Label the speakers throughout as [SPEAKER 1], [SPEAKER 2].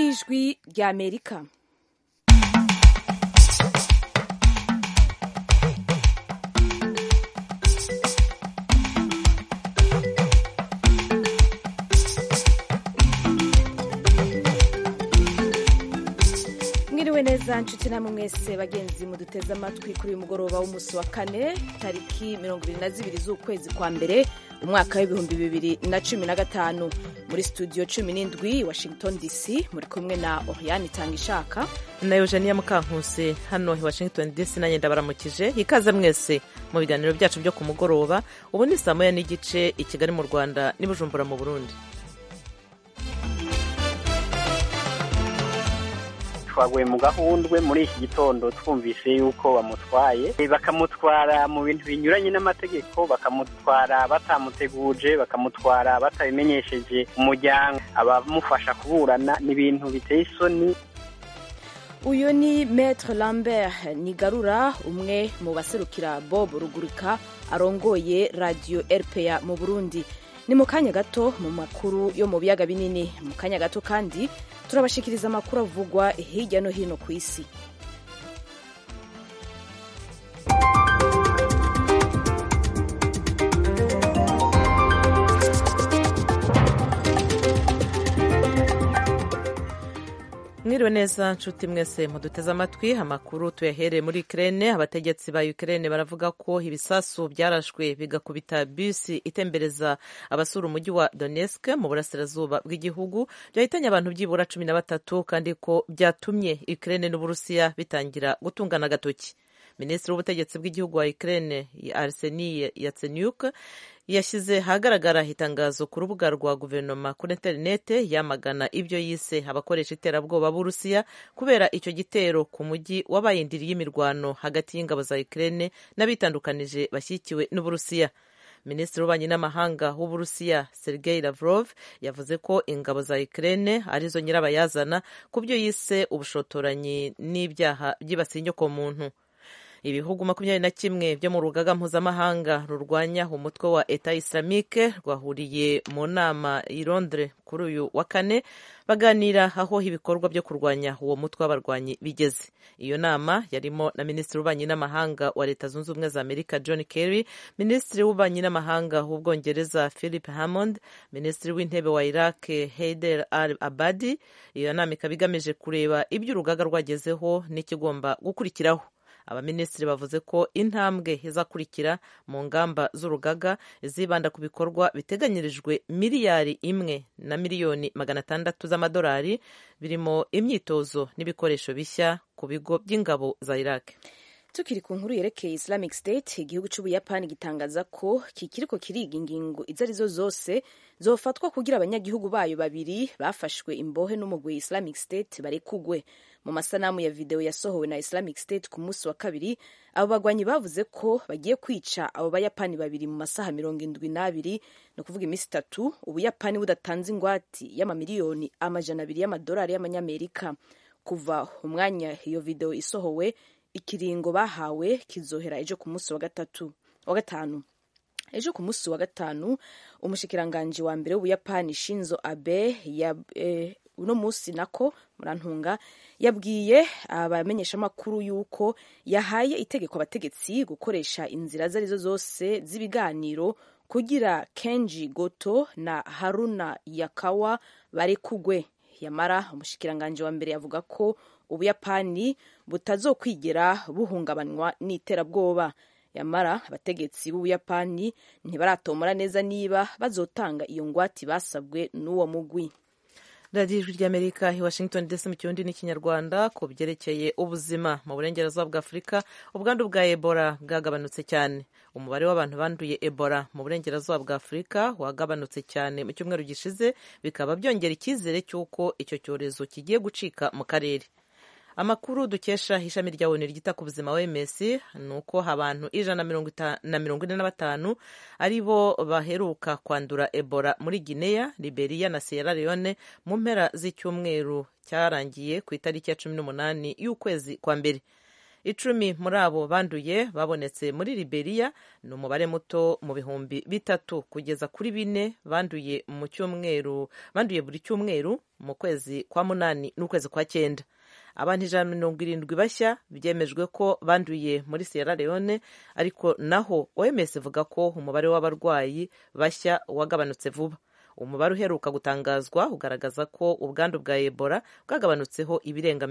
[SPEAKER 1] ijwi ry'Amerika. Mwiriwe neza nshuti namwe mwese bagenzi muduteze amatwi kuri uyu mugoroba w'umunsi wa kane tariki 22 z'ukwezi kwa mbere umwaka w'ibihumbi 2015 muri studio 17 Washington DC muri kumwe na Oriane Tangishaka
[SPEAKER 2] na Eugenia Mukankuse hano i Washington DC nanye ndabaramukije ikaze mwese mu biganiro byacu byo ku mugoroba. Ubu ni saa moya n'igice i Kigali mu Rwanda ni Bujumbura mu Burundi.
[SPEAKER 3] Twaguye mu gahundwe muri iki gitondo twumvise yuko bamutwaye bakamutwara mu bintu binyuranye n'amategeko, bakamutwara batamuteguje, bakamutwara batabimenyesheje umuryango abamufasha kuburana n'ibintu biteye isoni.
[SPEAKER 1] Uyu ni Maître Lambert Nigarura, umwe mu baserukira Bob Rugurika arongoye Radio RPA mu Burundi. Ni mu kanya gato mu makuru yo mu biyaga binini. Mu kanya gato kandi turabashikiriza amakuru avugwa hirya no hino ku isi.
[SPEAKER 2] Mwiriwe neza nshuti mwese muduteze amatwi. Amakuru tuyahereye muri Ukraine. Abategetsi ba Ukraine baravuga ko ibisasu byarashwe bigakubita bisi itembereza abasura umujyi wa Donetsk mu burasirazuba bw'igihugu, byahitanye abantu byibura 13 kandi ko byatumye Ukraine n'Uburusiya bitangira gutungana agatoki. Minisitiri w'ubutegetsi bw'igihugu wa Ukraine Arseniy Yatsenyuk yashyize hagaragara itangazo ku rubuga rwa guverinoma kuri interinete yamagana ibyo yise abakoresha iterabwoba b'Urusiya kubera icyo gitero ku mujyi wabaye indiri y'imirwano hagati y'ingabo za Ukraine n'abitandukanije bashyigikiwe n'Uburusiya. Minisitiri w'ububanyi n'amahanga w'Uburusiya Sergei Lavrov yavuze ko ingabo za Ukraine arizo nyirabayazana ku byo yise ubushotoranyi n'ibyaha byibasiye inyokomuntu. Ibihugu 21 byo mu rugaga mpuzamahanga rurwanya umutwe wa Etat Islamique rwahuriye mu nama i Londres kuri uyu wa kane baganira aho ibikorwa byo kurwanya uwo mutwe w'abarwanyi bigeze. Iyo nama yarimo na Minisitiri w'ububanyi n'amahanga wa Leta Zunze Ubumwe za Amerika John Kerry, Minisitiri w'ububanyi n'amahanga w'Ubwongereza Philip Hammond, Minisitiri w'intebe wa Iraq Haider al-Abadi. Iyo nama ikaba igamije kureba ibyo urugaga rwagezeho n'ikigomba gukurikiraho. Abaminisitiri bavuze ko intambwe izakurikira mu ngamba z'urugaga zibanda ku bikorwa biteganyirijwe $1 na miliyoni 600 z'amadolari birimo imyitozo n'ibikoresho bishya ku bigo by'ingabo za Iraq.
[SPEAKER 1] Tukiri ku nkuru yerekeye Islamic State, igihugu cy'Ubuyapani gitangaza ko kikiriko kiriga ingingo izo arizo zose zofatwa kugira abanyagihugu bayo babiri bafashwe imbohe n'umugwi Islamic State barekugwe. Mu masanamu ya video yasohowe na Islamic State ku munsi wa kabiri, abo bagwanyi bavuze ko bagiye kwica abo Bayapani babiri mu masaha 72, no kuvuga iminsi 3 Ubuyapani budatanze ingwati y'amamiliyoni 200 y'amadolari y'amanyamerika. Kuva umwanya iyo video isohowe, ikiringo bahawe kizohera ejo ku munsi wa gatanu. Ejo ku munsi wa gatanu umushikiranganje wa mbere w'Ubuyapani Shinzo Abe uno munsi nako murantunga yabwiye abamenyesha makuru yuko yahaye itegeko abategetsi gukoresha inzira zarizo zose z'ibiganiro kugira Kenji Goto na Haruna Yakawa barekugwe. Yamara umushikiranganje wa mbere yavuga ko Ubuyapani butazokwigera buhungabanywa n'iterabwoba. Yamara abategetsi b'Ubuyapani ntibaratomora neza niba bazotanga iyo ngwati basabwe n'uwo mugwi.
[SPEAKER 2] Radio Ijwi ry'Amerika i Washington DC mu Kirundi n'Ikinyarwanda. Ku byerekeye ubuzima mu burengerazuba bwa Afurika, ubwandu bwa Ebola bwagabanutse cyane. Umubare w'abantu banduye Ebola mu burengerazuba bwa Afurika wagabanutse cyane mu cyumweru gishize, bikaba byongera icyizere cy'uko icyo cyorezo kigiye gucika mu karere. Amakuru dukesha ishami rya ONU ryita ku buzima OMS nuko abantu 145 ari bo baheruka kwandura Ebola muri Guinea, Liberia na Sierra Leone mu mpera z'icyumweru cyarangiye ku itariki ya 18 y'ukwezi kwa mbere. 10 muri abo banduye babonetse muri Liberia. Ni umubare muto mu bihumbi 3 kugeza kuri 4 banduye buri cyumweru mu kwezi kwa 8 n'ukwezi kwa 9. Abantu 170 bashya byemejwe ko banduye muri Sierra Leone, ariko naho OMS ivuga ko umubare w'abarwayi bashya wagabanutse vuba. Umubare uheruka gutangazwa ugaragaza ko ubwandu bwa Ebola bwagabanutseho ibirenga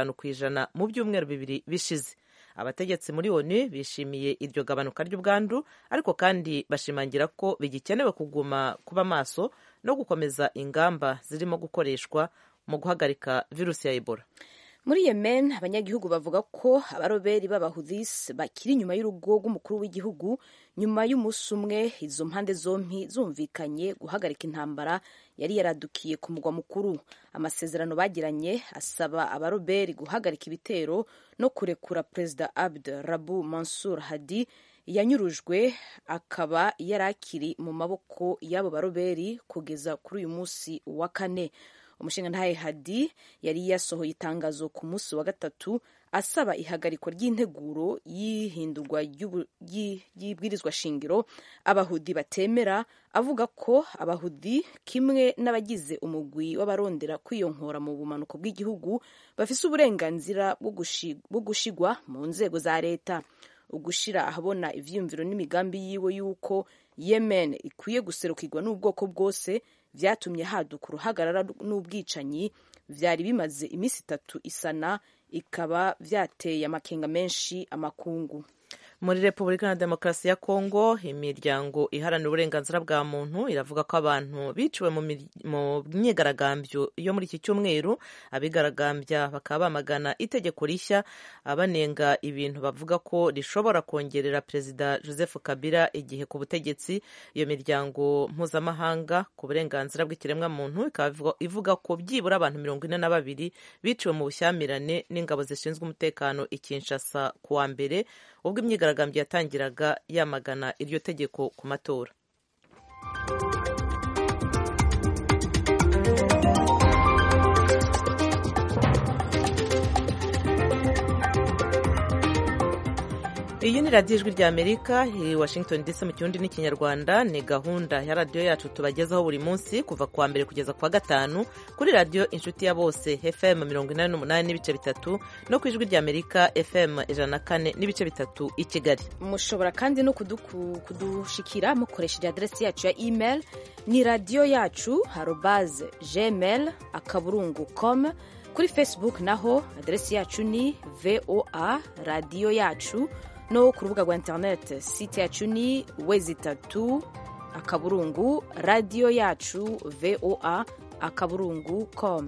[SPEAKER 2] 50% mu byumweru 2 bishize. Abategetsi muri ONU bishimiye iryo gabanuka ry'ubwandu, ariko kandi bashimangira ko bigikenewe kuba maso no gukomeza ingamba zirimo gukoreshwa mu guhagarika virusi ya Ebola.
[SPEAKER 1] Muri Yemen, abanyagihugu bavuga ko abaroberi b'Abahouthis bakiri inyuma y'urugo rw'umukuru w'igihugu nyuma y'umunsi umwe izo mpande zompi zumvikanye guhagarika intambara yari yaradukiye ku mugwa mukuru. Amasezerano bagiranye asaba abaroberi guhagarika ibitero no kurekura Perezida Abd Rabu Mansur Hadi yanyurujwe, akaba yarakiri mu maboko y'abo baroberi kugeza kuri uyu munsi wa kane. Umushingantahe Hadi yari yasohoye itangazo ku munsi wa gatatu asaba ihagarikwa ry'integuro y'ihindurwa y'ibwirizwa shingiro Abahudi batemera, avuga ko Abahudi kimwe n'abagize umugwi w'abarondera kwiyonkora mu bumanuko bw'igihugu bafise uburenganzira bwo gushigwa mu nzego za leta. Ugushira ahabona ivyiyumviro n'imigambi yiwe yuko Yemen ikwiye guserukirwa n'ubwoko bwose vyatumye haduka uruhagarara n'ubwicanyi vyari bimaze imisi 3 isana, ikaba vyateye amakenga menshi amakungu.
[SPEAKER 2] Muri Repubulika ya Demokarasi ya Kongo, imiryango iharanira uburenganzira bwa muntu iravuga ko abantu biciwe mu myigaragambyo yo muri iki cyumweru. Abigaragambya bakaba bamagana itegeko rishya, abanenga ibintu bavuga ko rishobora kongerera Perezida Joseph Kabila igihe ku butegetsi. Iyo miryango mpuzamahanga ku burenganzira bw'ikiremwa muntu ikaba ivuga ko byibura abantu 42 biciwe mu bushyamirane n'ingabo zishinzwe umutekano i Kinshasa kuwa mbere, ubwo imyigaragambyo yatangiraga yamagana iryo tegeko ku matora. Iyi ni radiyo ijwi rya Amerika i Washington DC mu kirundi n'ikinyarwanda. Ni gahunda ya radiyo yacu tubagezaho buri munsi kuva kuwa mbere kugeza kuwa gatanu kuri radiyo inshuti ya bose FM 88 n'ibice 3 no ku ijwi rya Amerika FM 104 n'ibice 3 i Kigali.
[SPEAKER 1] Mushobora kandi no kudushikira mukoresheje adresi yacu ya email ni radio yacu @gmail.com. Kuri Facebook naho adresi yacu ni VOA radio yacu, no ku rubuga rwa internet site yacu ni www.radio yacu voa.com.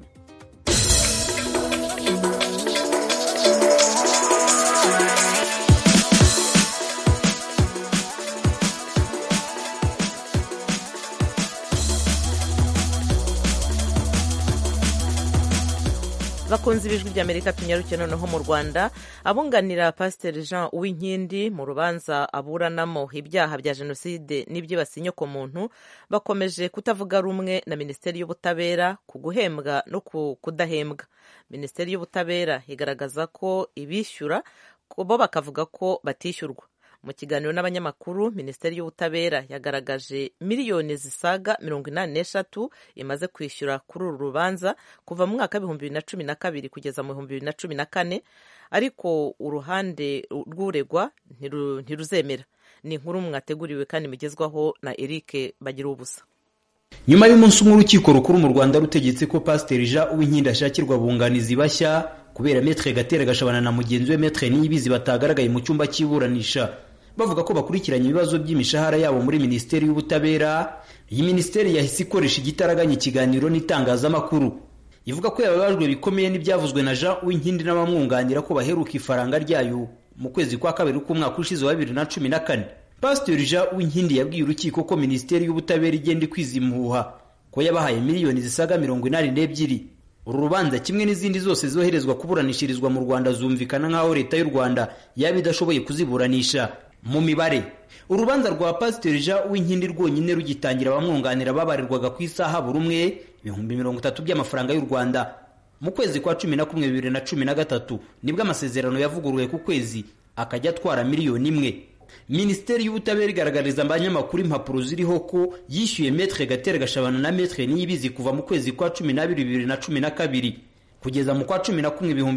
[SPEAKER 2] Bakunze ibijwi rya Amerika, tunyaruke noneho mu Rwanda. Abunganira Pasiteri Jean Uwinkindi mu rubanza aburanamo ibyaha bya jenoside n'ibyibasiye inyokomuntu bakomeje kutavuga rumwe na Minisiteri y'Ubutabera ku guhembwa no ku kudahembwa. Minisiteri y'Ubutabera igaragaza ko ibishyura, bo bakavuga ko batishyurwa. Mu kiganiro n'abanyamakuru, Minisiteri y'Ubutabera yagaragaje miliyoni zisaga 83 imaze kwishyura kuri uru rubanza kuva mu mwaka 2012 kugeza mu 2014, ariko uruhande rw'uregwa ntiruzemera. Ni inkuru mwateguriwe kandi mugezwaho na Eric Bagirubusa.
[SPEAKER 4] Nyuma y'umunsi umwe urukiko rukuru mu Rwanda rutegetse ko Pasiteri Jean Uwinkindi ashakirwa bunganizi bashya kubera Maître Gatera Gashabana na mugenzi we Maître Niyibizi batagaragaye mu cyumba cy'iburanisha, bavuga ko bakurikiranye ibibazo by'imishahara yabo muri Minisiteri y'Ubutabera. Iyi minisiteri yahise ikoresha igitaraganya ikiganiro n'itangazamakuru, ivuga ko yababajwe bikomeye n'ibyavuzwe na Jean Uwinkindi n'abamwunganira ko baheruka ifaranga ryayo mu kwezi kwa kabiri k'umwaka ushize wa 2014. Pasiteri Jean Uwinkindi yabwiye urukiko ko Minisiteri y'Ubutabera igenda ikwiza impuha ko yabahaye miliyoni zisaga 82. Uru rubanza kimwe n'izindi zose zoherezwa kuburanishirizwa mu Rwanda zumvikana nk'aho leta y'u Rwanda yaba idashoboye kuziburanisha. Mu mibare, urubanza rwa Pasiteri Jean Uwinkindi rwonyine rugitangira abamwunganira babarirwaga ku isaha buri umwe 30,000 by'amafaranga y'u Rwanda. mu kwezi kwa 11 2013 nibwo amasezerano yavuguruwe ku kwezi akajya atwara miliyoni 1. Minisiteri y'ubutabera igaragariza abanyamakuru impapuro ziriho ko yishyuye Maître Gatera Gashabana na Maître Niyibizi kuva mu kwezi kwa 12 2012 kugeza mu kwa 11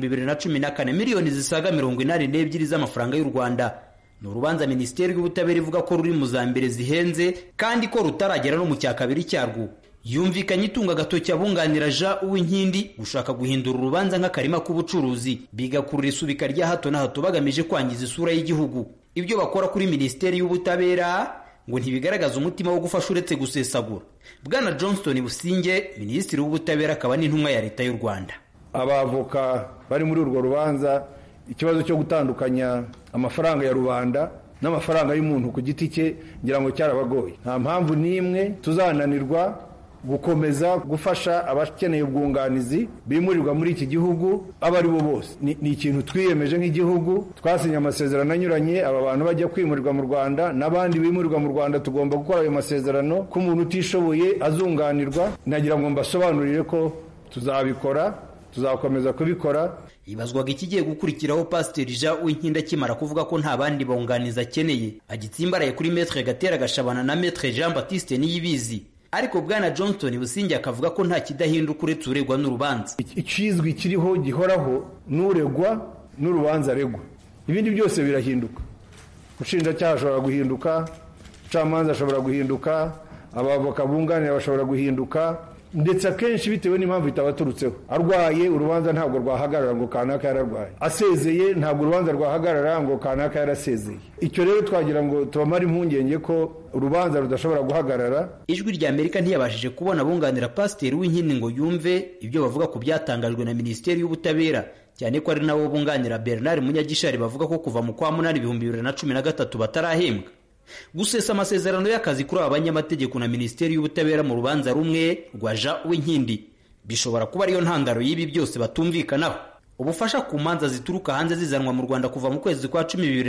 [SPEAKER 4] 2014 miliyoni zisaga 82 z'amafaranga y'u Rwanda. Ni urubanza Minisiteri y'ubutabera ivuga ko ruri mu za mbere zihenze kandi ko rutaragera no mu cya kabiri cyarwo. Yumvikanye itunga gatoki abunganira Jean Uwinkindi gushaka guhindura urubanza nk'akarima k'ubucuruzi bigakurura isubika rya hato na hato bagamije kwangiza isura y'igihugu. Ibyo bakora kuri Minisiteri y'ubutabera ngo ntibigaragaza umutima wo gufasha uretse gusesagura. Bwana Johnston Businge, Minisitiri w'ubutabera akaba n'intumwa ya leta y'u Rwanda.
[SPEAKER 5] Abavoka bari muri urwo rubanza ikibazo cyo gutandukanya amafaranga ya rubanda n'amafaranga y'umuntu ku giti cye ngira ngo cyarabagoye. Nta mpamvu n'imwe tuzananirwa gukomeza gufasha abakeneye ubwunganizi bimurirwa muri iki gihugu abari bo bose. Ni ikintu twiyemeje nk'igihugu, twasinye amasezerano anyuranye, aba bantu bajya kwimurirwa mu Rwanda n'abandi bimurirwa mu Rwanda tugomba gukora ayo masezerano ko umuntu utishoboye azunganirwa. Nagira ngo mbasobanurire ko tuzabikora, tuzakomeza kubikora.
[SPEAKER 4] Ibazwaga ikigiye gukurikiraho Pasiteri Jean Uwinkindi akimara kuvuga ko nta bandi bunganizi akeneye, agitsimbaraye kuri Maître Gatera Gashabana na Maître Jean Baptiste Niyibizi. Ariko Bwana Johnston Businge akavuga ko nta kidahinduka uretse uregwa n'urubanza.
[SPEAKER 5] Ikizwi kiriho gihoraho n'uregwa n'urubanza aregwa, ibindi byose birahinduka. Ushinjacyaha ashobora guhinduka, ucamanza ashobora guhinduka, abavoka bunganira bashobora guhinduka, ndetse akenshi bitewe n'impamvu itabaturutseho. Arwaye urubanza ntabwo rwahagarara ngo kanaka yararwaye, asezeye ntabwo urubanza rwahagarara ngo kanaka yarasezeye. Icyo rero twagira ngo tubamare impungenge ko urubanza rudashobora guhagarara.
[SPEAKER 4] Ijwi rya Amerika ntiyabashije kubona abunganira Pasiteri Uwinkindi ngo yumve ibyo bavuga ku byatangajwe na Minisiteri y'ubutabera, cyane ko ari nabo bunganira Bernard Munyagishari bavuga ko kuva mu kwa 8 2013 batarahembwa. Gusesa amasezerano y'akazi kuri abanyamategeko na Minisiteri y'ubutabera mu rubanza rumwe rwa Jean Uwinkindi bishobora kuba ariyo ntandaro y'ibi byose batumvikanaho. Ubufasha ku manza zituruka hanze zizanwa mu Rwanda kuva mu kwezi kwa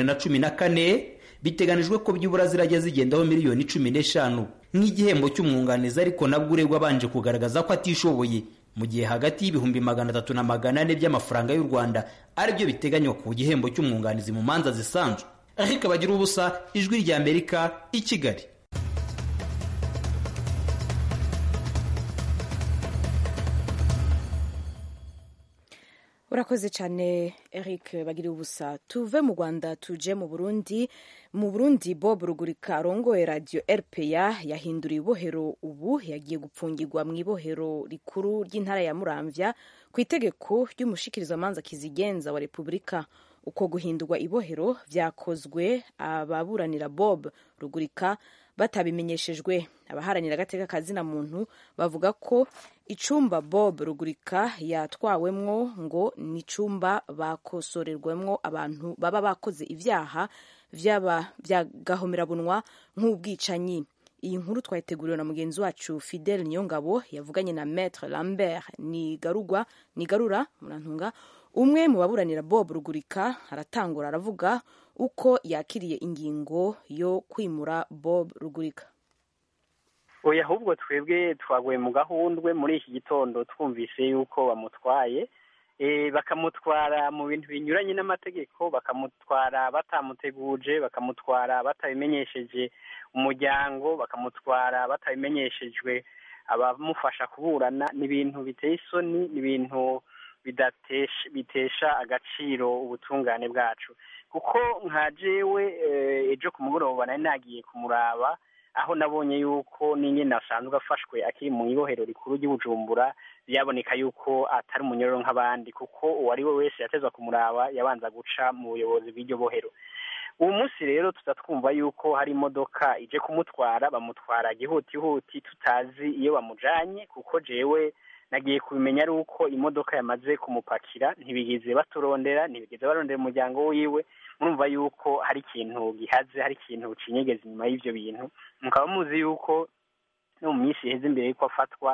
[SPEAKER 4] 2014 biteganijwe ko by'ubura zirajya zigendaho miliyoni 15 nk'igihembo cy'umwunganizi, ariko nabwo uregwa abanje kugaragaza ko atishoboye, mu gihe hagati y'ibihumbi 300 na 400 by'amafaranga y'u Rwanda aribyo biteganywa ku gihembo cy'umwunganizi mu manza zisanzwe. Ariko bagira ubusa, Ijwi rya Amerika, i Kigali.
[SPEAKER 1] Urakoze cyane Eric bagira ubusa. Tuve mu Rwanda tuje mu Burundi. Mu Burundi Bob Rugurika arongoye radio RPA yahinduriye ibohero, ubu yagiye gupfungirwa mu ibohero rikuru ry'intara ya Muramvya ku itegeko ry'umushikirizamanza kizigenza wa Repubulika. Uko guhindurwa ibohero vyakozwe ababuranira Bob Rugurika batabimenyeshejwe. Abaharanira agateka kazina muntu bavuga ko icumba Bob Rugurika yatwawemwo ngo ni icumba bakosorerwemwo abantu baba bakoze ivyaha vy'agahomerabunwa nk'ubwicanyi. Iyi nkuru twayiteguriwe na mugenzi wacu Fidel Niyongabo yavuganye na Maître Lambert Nigarura Murantunga, umwe mu baburanira Bob Rugurika. Aratangura aravuga uko yakiriye ingingo yo kwimura Bob Rugurika.
[SPEAKER 3] Oya, ahubwo twebwe twaguye mu gahundwe muri iki gitondo twumvise yuko bamutwaye, bakamutwara mu bintu binyuranye n'amategeko, bakamutwara batamuteguje, bakamutwara batabimenyesheje umuryango, bakamutwara batabimenyeshejwe abamufasha kuburana. Ni ibintu biteye isoni, ni ibintu bitesha agaciro ubutungane bwacu. Kuko nka jewe ejo ku mugoroba nari nagiye kumuraba, aho nabonye yuko n'ingene asanzwe afashwe akiri mu ibohero rikuru ry'Ubujumbura, byaboneka yuko atari umunyororo nk'abandi, kuko uwo ari we wese yatezwa kumuraba yabanza guca mu buyobozi bw'iryo bohero. Uwo munsi rero tutatwumva yuko hari imodoka ije kumutwara, bamutwara gihutihuti tutazi iyo bamujanye, kuko jewe nagiye kubimenya ari uko imodoka yamaze kumupakira, ntibigeze baturondera, ntibigeze barondera umuryango wiwe. Murumva yuko hari ikintu gihaze, hari ikintu cinyegeza inyuma y'ivyo bintu. Mukaba muzi yuko no mu minsi iheze imbere yuko afatwa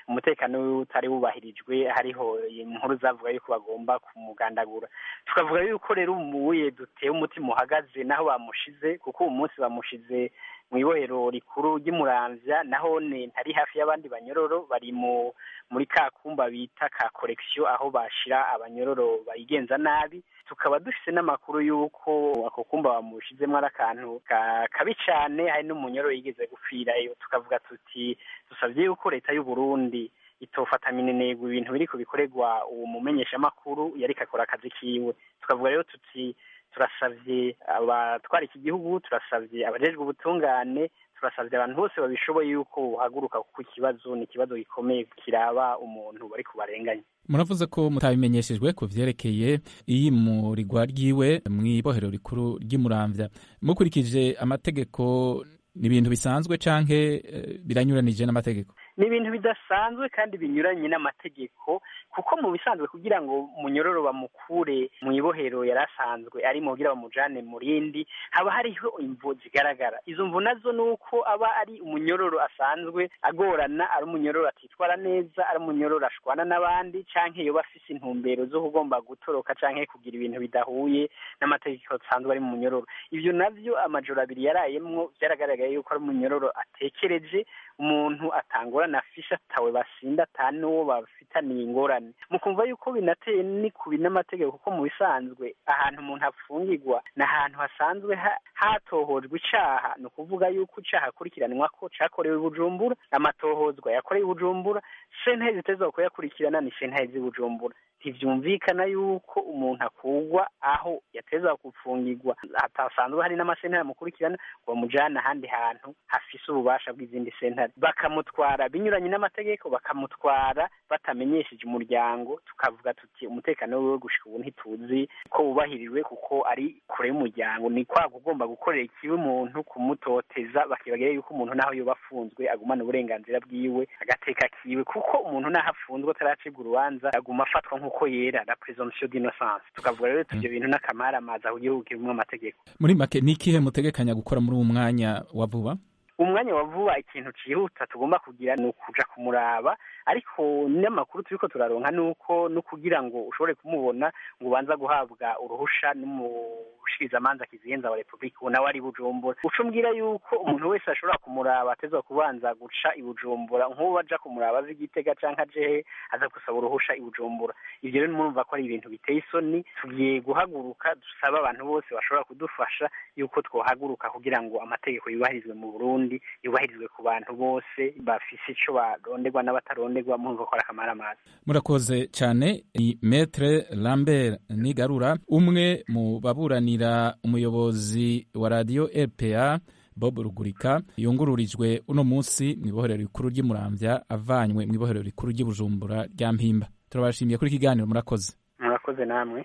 [SPEAKER 3] umutekano wiwe utari wubahirijwe, hariho inkuru zavuga yuko bagomba kumugandagura. Tukavuga yuko rero umuye duteye umutima uhagaze naho bamushize, kuko uwo munsi bamushize mu ibohero rikuru ry'Imuramvya, naho ntari hafi y'abandi banyororo, bari muri ka kumba bita ka correction, aho bashira abanyororo bayigenza nabi. Tukaba dufise n'amakuru yuko ako kumba bamushizemo ari akantu kabi cane, hari n'umunyororo yigeze gupfirayo. Tukavuga tuti dusavye yuko leta y'u Burundi itofata minenegwa ibintu biriko bikorerwa uwo mumenyesha makuru yariko akora akazi kiwe. Tukavuga rero tuti turasavye abatwara iki gihugu, turasavye abajejwe ubutungane, turasavye abantu bose babishoboye yuko uhaguruka, kuko ikibazo ni ikibazo gikomeye kiraba umuntu bari kubarenganya.
[SPEAKER 6] Muravuze ko mutabimenyeshejwe ku vyerekeye iyimurigwa ryiwe mw'ibohero rikuru ry'Imuramvya. Mukurikije amategeko, ni ibintu bisanzwe canke biranyuranije n'amategeko?
[SPEAKER 3] Ni ibintu bidasanzwe kandi binyuranye n'amategeko, kuko mu bisanzwe kugira ngo umunyororo bamukure mu ibohero yarasanzwe arimo kugira bamujane mu rindi, haba hariho imvo zigaragara. Izo mvo nazo nuko aba ari umunyororo asanzwe agorana, ari umunyororo atitwara neza, ari umunyororo ashwana n'abandi, canke yoba afise intumbero zo kugomba gutoroka canke kugira ibintu bidahuye n'amategeko asanzwe ari mu munyororo. Ivyo navyo amajoro abiri yarayemwo vyaragaragaye yuko ari umunyororo atekereje, umuntu atangorana afisha atawe basinda atanuwo bafitaniye ingorane. Mukumva yuko binateye ni kubi n'amategeko, kuko mu bisanzwe ahantu umuntu afungirwa na ahantu hasanzwe hatohojwe icaha, no kuvuga yuko icaha akurikiranwa ko cakorewe i Bujumbura, amatohozwa yakorewe i Bujumbura, sentare zitezwa kuyakurikirana ni sentare z'i Bujumbura. Ntivyumvikana yuko umuntu akugwa aho yatezwa gufungirwa hatasanzwe hari n'amasentare amukurikirana ngo bamujane ahandi hantu hafise ububasha bw'izindi sentare, bakamutwara binyuranye n'amategeko, bakamutwara batamenyesheje umuryango. Tukavuga tuti umutekano wiwe gushika ubu ntituzi ko wubahirijwe, kuko ari kure y'umuryango. Ni kwa ugomba gukorera ikibi umuntu, kumutoteza, bakibagira yuko umuntu naho yoba afunzwe agumana uburenganzira bwiwe, agateka kiwe, kuko umuntu naho afunzwe ataracibwa urubanza aguma afatwa nk'uko yera, la présomption d'innocence. Tukavuga rero tuvyo bintu n'akamaramaza ku gihugu kirimwo amategeko.
[SPEAKER 6] Muri make ni ikihe mutegekanya gukora muri uwo mwanya wa vuba?
[SPEAKER 3] Umwanya wa vuba ikintu cihuta tugomba kugira ni ukuja kumuraba, ariko n'amakuru turiko turaronka nuko no kugira ngo ushobore kumubona ngo ubanza guhabwa uruhusha n'umushikirizamanza kizigenza wa Republika, ubu nawe ari Bujumbura. Ucumbwira yuko umuntu wese ashobora kumuraba atezwa kubanza guca i Bujumbura, nk'ubu baja kumuraba azi Gitega canke aje aza gusaba uruhusha i Bujumbura. Ivyo rero murumva ko ari ibintu biteye isoni. Tugiye guhaguruka dusaba abantu bose bashobora kudufasha yuko twohaguruka kugira ngo amategeko yubahirizwe mu Burundi, yubahirizwe ku bantu bose bafise ico baronderwa n'abataronderwa. Murumva ko ari akamaramaza.
[SPEAKER 6] Murakoze cyane. Ni Maître Lambert Nigarura, umwe mu baburanira umuyobozi wa radio RPA Bob Rugurika, yungururijwe uno munsi mu ibohero rikuru ry'Imuramvya avanywe mu ibohero rikuru ry'Ibujumbura rya Mpimba. Turabashimiye kuri kiganiro. Murakoze.
[SPEAKER 3] Murakoze namwe.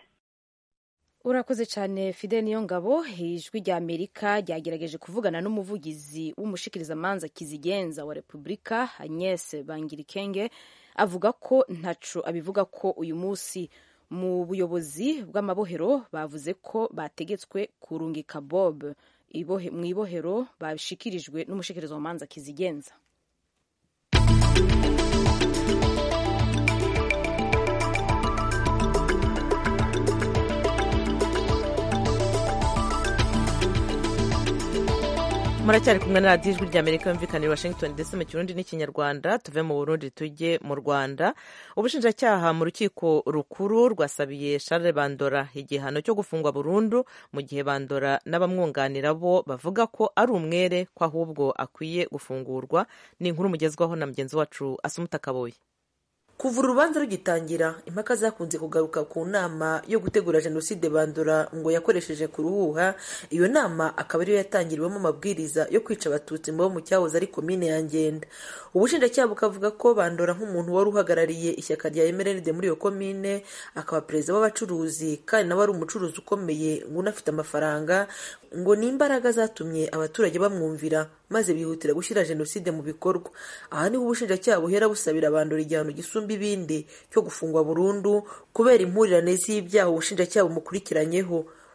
[SPEAKER 1] Urakoze cyane Fidel Niyongabo. Ijwi rya Amerika ryagerageje kuvugana n'umuvugizi w'umushikirizamanza kizigenza wa Republika Agnes Bangirikenge, avuga ko ntaco abivuga ko uyu munsi mu buyobozi bw'amabohero bavuze ko bategetswe kurungika Bob mu ibohero bashikirijwe n'umushikirizamanza kizigenza.
[SPEAKER 2] Muracyari kumwe na radiyo ijwi ry'Amerika yumvikanira Washington DC mu Kirundi n'Ikinyarwanda. Tuve mu Burundi tujye mu Rwanda. Ubushinjacyaha mu rukiko rukuru rwasabiye Charles Bandora igihano cyo gufungwa burundu, mu gihe Bandora n'abamwunganira bo bavuga ko ari umwere, ko ahubwo akwiye gufungurwa. Ni inkuru mugezwaho na mugenzi wacu Asumuta Kaboyi.
[SPEAKER 7] Kuva urubanza rugitangira, impaka zakunze kugaruka ku nama yo gutegura jenoside Bandora ngo yakoresheje ku ruhuha. Iyo nama akaba ariyo yatangiriwemo amabwiriza yo kwica abatutsi bo mu cyahoze ari komine ya Ngenda. Ubushinjacyaha bukavuga ko Bandora nk'umuntu wari uhagarariye ishyaka rya MRND muri iyo komine, akaba perezida w'abacuruzi kandi nawe ari umucuruzi ukomeye ngo unafite amafaranga, ngo ni imbaraga zatumye abaturage bamwumvira maze bihutira gushyira jenoside mu bikorwa. Aha niho ubushinjacyaha buhera busabira Bandora igihano gisumba ibindi cyo gufungwa burundu kubera impurirane z'ibyaha ubushinjacyaha bumukurikiranyeho.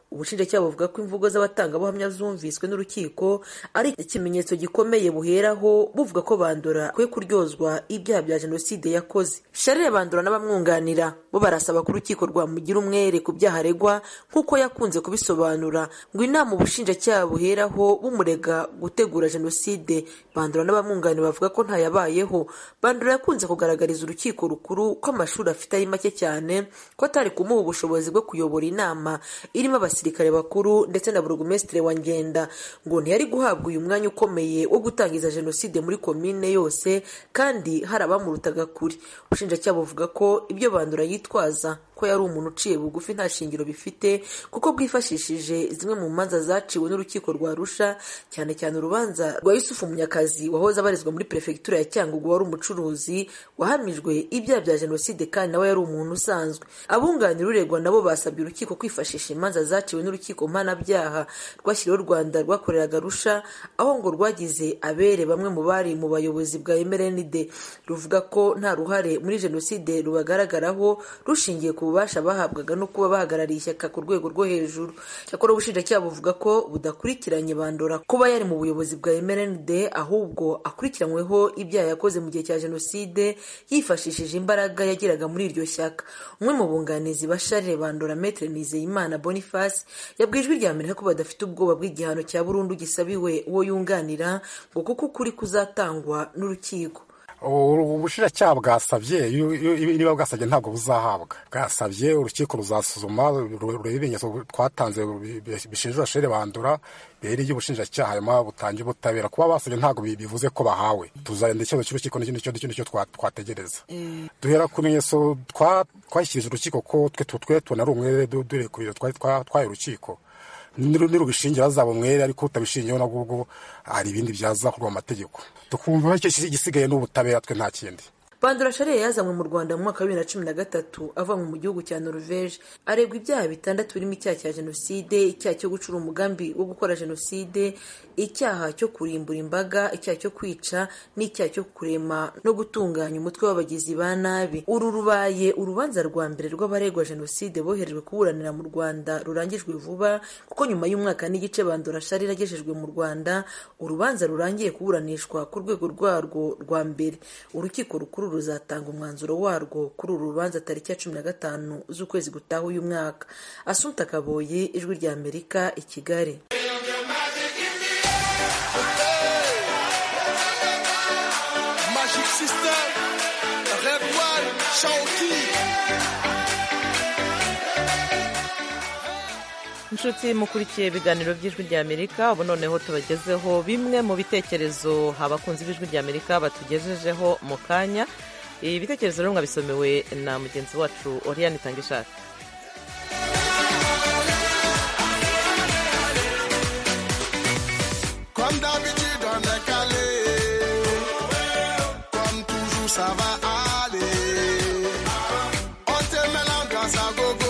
[SPEAKER 7] ubushinjacyaha buvuga ko imvugo z'abatangabuhamya zumviswe n'urukiko ari ikimenyetso gikomeye buheraho buvuga ko Bandora akwiye kuryozwa ibyaha bya jenoside yakoze. Charles Bandora n'abamwunganira bo barasaba ko urukiko rwamugira umwere ku byaha aregwa nk'uko yakunze kubisobanura, ngo inama ubushinjacyaha buheraho bumurega gutegura jenoside. Bandora n'abamwunganira bavuga ko ntayabayeho. Bandora yakunze kugaragariza urukiko rukuru ko amashuri afite ari make cyane, ko atari kumuha ubushobozi bwo kuyobora inama irimo abasirikare bakuru ndetse na burugumesitiri wa Ngenda, ngo ntiyari guhabwa uyu mwanya ukomeye wo gutangiza jenoside muri komine yose kandi hari abamurutaga kure. Ubushinjacyaha buvuga ko ibyo Bandora yitwaza ko yari umuntu uciye bugufi nta shingiro bifite, kuko bwifashishije zimwe mu manza zaciwe n'urukiko rwa Arusha, cyane cyane urubanza rwa Yusufu Munyakazi wahoze abarizwa muri perefegitura ya Cyangugu, wari umucuruzi wahamijwe ibyaha bya jenoside kandi nawe yari umuntu usanzwe. Abunganira uregwa nabo basabye urukiko kwifashisha imanza zaciwe n'urukiko mpanabyaha rwashyiriweho u Rwanda rwakoreraga Arusha, aho ngo rwagize abere bamwe mu bari mu bayobozi bwa MRND, ruvuga ko nta ruhare muri jenoside rubagaragaraho rushingiye ku ububasha bahabwaga no kuba bahagarariye ishyaka ku rwego rwo hejuru. Cyakora ubushinjacyaha buvuga ko budakurikiranye Bandora kuba yari mu buyobozi bwa MRND, ahubwo akurikiranyweho ibyaha yakoze mu gihe cya jenoside yifashishije imbaraga yagiraga muri iryo shyaka. Umwe mu bunganizi ba Charles Bandora, Maître Nizeyimana Boniface, yabwiye Ijwi rya Amerika ko badafite ubwoba bw'igihano cya burundu gisabiwe uwo yunganira, ngo kuko ukuri kuzatangwa n'urukiko.
[SPEAKER 8] Ubushinjacyaha bwasabye, niba bwasabye ntabwo buzahabwa. Bwasabye urukiko ruzasuzuma rurebe ibimenyetso twatanze bishinjura Charles Bandora bereye ubushinjacyaha hanyuma butangiye ubutabera. Kuba basabye ntabwo bivuze ko bahawe. Tuzagenda ikibazo cy'urukiko n'ikindi cyo twategereza. Duhera ku bimenyetso twashyikirije urukiko ko twe tunari umwere dore ku biro twaye urukiko. Nirubishingira azaba umwere, ariko utabishingiyeho nabwo hari ibindi byazakorwa mu mategeko. Tukumva igisigaye n'ubutabera, twe nta kindi.
[SPEAKER 7] Bandora Charles yazanywe mu Rwanda mu mwaka wa 2013 ava mu gihugu cya Norvège. Aregwa ibyaha 6 birimo icyaha cya jenoside, icyaha cyo gucura umugambi wo gukora jenoside, icyaha cyo kurimbura imbaga, icyaha cyo kwica n'icyaha cyo kurema no gutunganya umutwe w'abagizi ba nabi. Uru rubaye urubanza rwa mbere rw'abaregwa jenoside boherejwe kuburanira mu Rwanda rurangijwe vuba, kuko nyuma y'umwaka n'igice Bandora Charles yagejejwe mu Rwanda, urubanza rurangiye kuburanishwa ku rwego rwarwo rwa mbere. Urukiko rukuru ruzatanga umwanzuro warwo kuri uru rubanza tariki ya 15 z'ukwezi gutaha uyu mwaka. Assunta Kaboye, Ijwi rya Amerika, i Kigali.
[SPEAKER 2] inshuti mukurikiye ibiganiro by'Ijwi rya Amerika, ubu noneho tubagezeho bimwe mu bitekerezo abakunzi b'Ijwi rya Amerika batugejejeho mu kanya. Ibi bitekerezo rero mwabisomewe na mugenzi wacu Oriane Tangishaka.
[SPEAKER 9] Comme d'habitude on est calé, comme toujours ça va aller, on te met l'ambiance à gogo.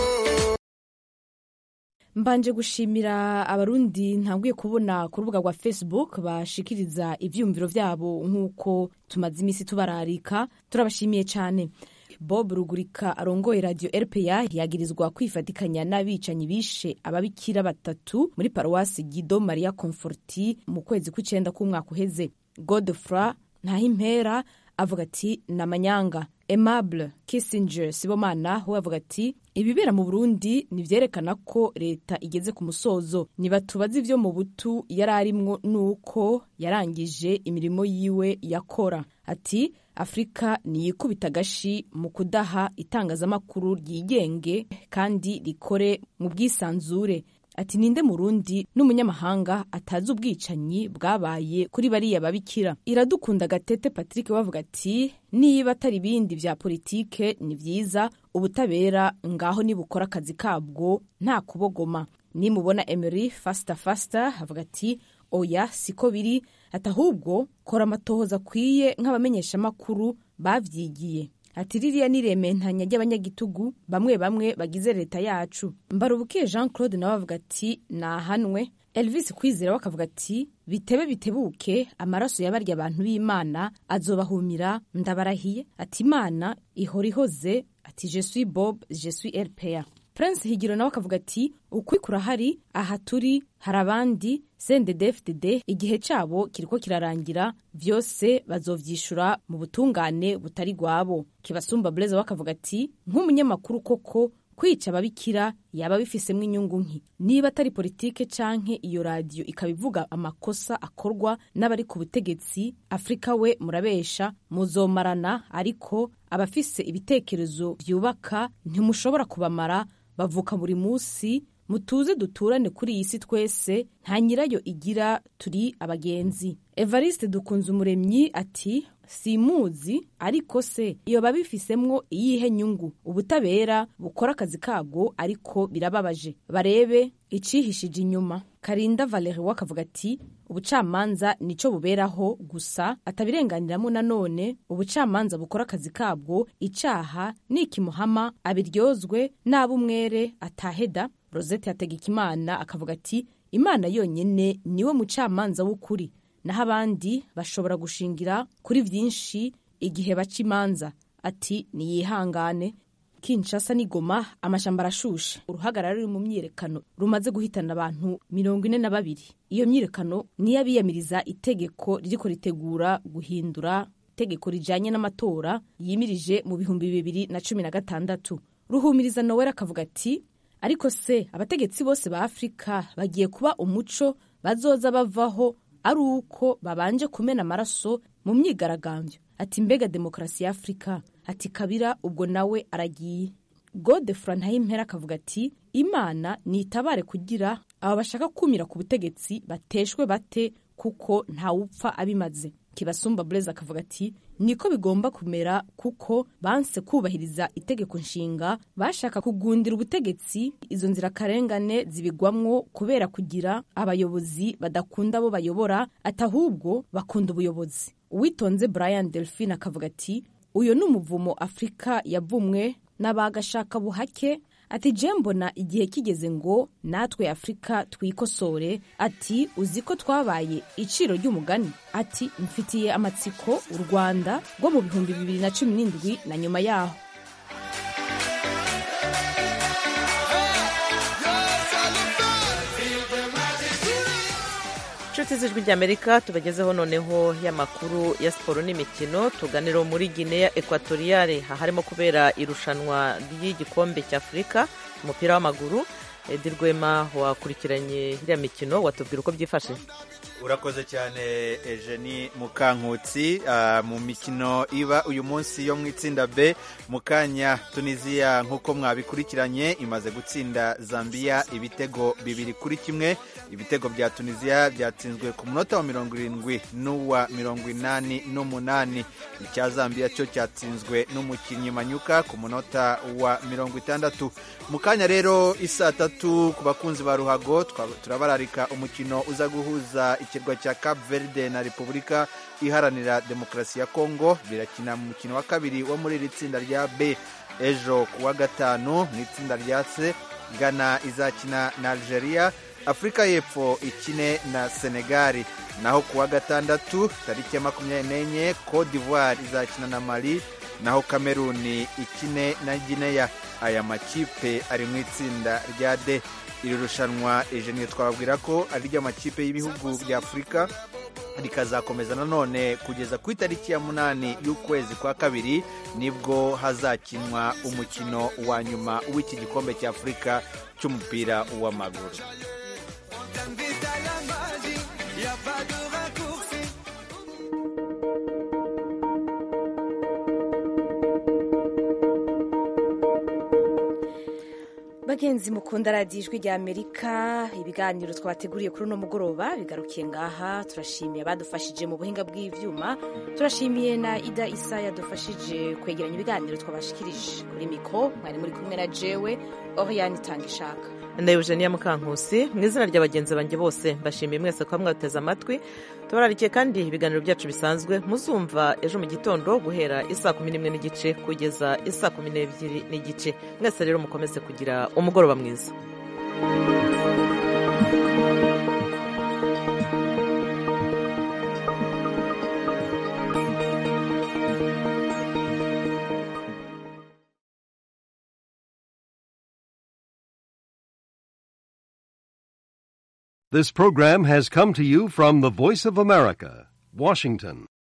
[SPEAKER 1] Mbanje gushimira abarundi ntanguye kubona ku rubuga rwa Facebook bashikiriza ivyumviro vyabo nk'uko tumaze imisi tubararika, turabashimiye cyane. Bob Rugurika arongoye radio RPA yagirizwa kwifatikanya n'abicanyi bishe ababikira 3 muri paruwasi Guido Maria Conforti mu kwezi kw'icenda k'umwaka uheze. Godefroy Ntahimpera avuga ati namanyanga. Aimable Kissinger Sibomana we avuga ati ibibera mu Burundi nivyerekana ko leta igeze ku musozo, nibatubaza ivyo mu butu yararimwo nuko yarangije imirimo yiwe yakora. Ati Afrika niyikubita gashi mu kudaha itangazamakuru ryigenge kandi rikore mu bwisanzure. Ati ninde Murundi n'umunyamahanga atazi ubwicanyi bwabaye kuri bariya babikira. Iradukunda Gatete Patrick wavuga ati niba atari bindi vya politike ni vyiza, ubutabera ngaho nibukora akazi kabwo nta kubogoma. Nimubona Emery Fasta avuga ati oya siko biri, atahubwo kora amatohoza kwiye nk'abamenyesha makuru bavyigiye. Ati ririya nirementanya ry'abanyagitugu bamwe bagize leta yacu. Mbarubukiye Jean Claude nawe avuga ati nahanwe. Elvis Kwizera wakavuga ati bitebuke amaraso yabarya abantu b'Imana azobahumira ndabarahiye. Ati Imana ihora ihoze. Ati je suis Bob, je suis RPA. Prince Higiro nawe akavuga ati ukuri kurahari, aha turi hari abandi CNDD-FDD igihe cabo kiriko kirarangira, vyose bazovyishura mu butungane butari gwabo. Kibasumba Blaise wakavuga ati nk'umunyamakuru koko kwica ababikira yaba bifisemwo inyungu nki, niba atari politike canke iyo radio ikabivuga amakosa akorwa n'abari ku butegetsi, Afrika we murabesha muzomarana, ariko abafise ibitekerezo vyubaka ntimushobora kubamara, bavuka buri musi, mutuze duturane kuri iyi si twese, nta nyirayo igira, turi abagenzi. Evariste Dukunzumuremyi ati simuzi, ariko se iyo babifisemwo iyihe nyungu? Ubutabera bukora akazi kabwo, ariko birababaje, barebe icihishije inyuma. Karinda Valerie wakavuga ati ubucamanza nico buberaho gusa, atabirenganiramo. Nanone ubucamanza bukora akazi kabwo, icaha nikimuhama abiryozwe, n'abumwere ataheda. Rosette Hategekimana akavuga ati Imana yonyene niwe mucamanza w'ukuri, naho abandi bashobora gushingira kuri vyinshi igihe baca imanza. Ati niyihangane. Kinshasa n'Igoma amashamba arashushe, uruhagarara ruri mu myiyerekano rumaze guhitana abantu 42. Iyo myiyerekano niyo abiyamiriza itegeko ririko ritegura guhindura itegeko rijanye n'amatora yimirije mu 2016. Ruhumiriza Noel akavuga ati ariko se abategetsi bose ba Afrika bagiye kuba umuco bazoza bavaho ari uko babanje kumena amaraso mu myigaragambyo? Ati mbega demokrasi ya Afrika? Ati Kabila ubwo nawe aragiye. Godefroid Ntayimpera akavuga ati Imana nitabare kugira aba bashaka kumira ku butegetsi bateshwe bate, kuko ntawupfa abimaze. Kibasumba Blaise akavuga ati niko bigomba kumera, kuko banse kubahiriza itegeko nshinga, bashaka kugundira ubutegetsi. Izo nzira karengane zibigwamwo kubera kugira abayobozi badakunda bo bayobora, atahubwo bakunda ubuyobozi. Uwitonze Brian Delphine akavuga ati uyo n'umuvumo Afrika yavumwe n'abagashaka buhake. Ati je mbona igihe kigeze ngo natwe Afrika twikosore. Ati uziko twabaye iciro ry'umugani. Ati mfitiye amatsiko u Rwanda rwo mu 2017 na nyuma yaho.
[SPEAKER 2] Inshuti z'ijwi ry'Amerika, tubagezeho noneho y'amakuru ya siporo n'imikino. Tuganiro muri Guinea Equatoriale harimo kubera irushanwa ry'igikombe cy'Afrika umupira w'amaguru. Edi Rwema wakurikiranye iriya mikino, watubwira uko byifashe.
[SPEAKER 10] Urakoze cyane Eugenie Mukankutsi. Mu mikino iba uyu munsi yo mu itsinda B, mu kanya Tunisia nk'uko mwabikurikiranye imaze gutsinda Zambia ibitego 2-1. Ibitego bya Tunisia byatsinzwe ku munota wa 70 n'uwa 88. Icya Zambia cyo cyatsinzwe n'umukinnyi Manyuka ku munota wa 60. Mu kanya rero isa 3 ku bakunzi ba ruhago turabararika umukino uza guhuza ikirwa cya Cape Verde na Repubulika Iharanira Demokarasi ya Kongo. Birakina mu mukino wa kabiri wo muri iri tsinda rya B ejo kuwa gatanu. Mu itsinda rya C Ghana izakina na Algeria, Afrika y'Epfo ikine na Senegal, naho kuwa gatandatu tariki ya 24 Cote d'Ivoire izakina na Mali, naho Cameroon ikine na Guinea. Aya makipe ari mu itsinda rya D. Iri rushanwa Eugenie twababwira ko ari ry'amakipe y'ibihugu bya Afrika, rikazakomeza nanone kugeza ku itariki ya 8 y'ukwezi kwa kabiri, nibwo hazakinwa umukino wa nyuma w'iki gikombe cya Afrika cy'umupira w'amaguru.
[SPEAKER 1] Bagenzi mukunda radiyo ijwi rya Amerika, ibiganiro twabateguriye kuri uno mugoroba bigarukiye ngaha. Turashimiye abadufashije mu buhinga bw'ivyuma, turashimiye na Ida Isa yadufashije kwegeranya ibiganiro twabashikirije. Kuri mikro mwari muri kumwe na jewe Oriane Tangishaka
[SPEAKER 2] na Eugenia Mukankusi. Mu izina ry'abagenzi banjye bose mbashimiye mwese ko mwateze amatwi. Tubararikiye kandi ibiganiro byacu bisanzwe muzumva ejo mu gitondo guhera 11:30 kugeza 12:30. Mwese rero mukomeze kugira umugoroba mwiza.
[SPEAKER 11] This program has come to you from the Voice of America, Washington.